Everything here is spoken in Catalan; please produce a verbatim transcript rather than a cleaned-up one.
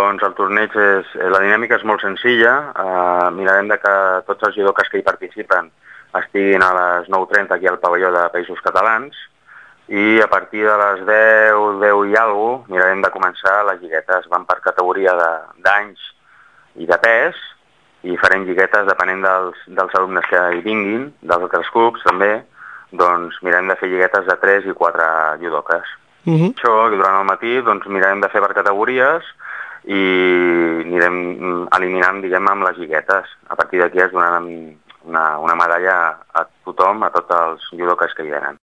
Doncs el torneig és... La dinàmica és molt senzilla. Uh, mirarem de que tots els judokas que hi participen estiguin a les nou trenta aquí al pavelló de Països Catalans i a partir de les deu, deu i alguna cosa mirarem de començar les lliguetes. Van per categoria d'anys i de pes i farem lliguetes depenent dels, dels alumnes que hi vinguin, dels altres clubs també, doncs mirarem de fer lliguetes de tres i quatre judokas. Uh-huh. Això, durant el matí, doncs mirarem de fer per categories i anirem eliminant, diguem, amb les lliguetes. A partir d'aquí es donaran una, una medalla a tothom, a tots els judokas que hi venen.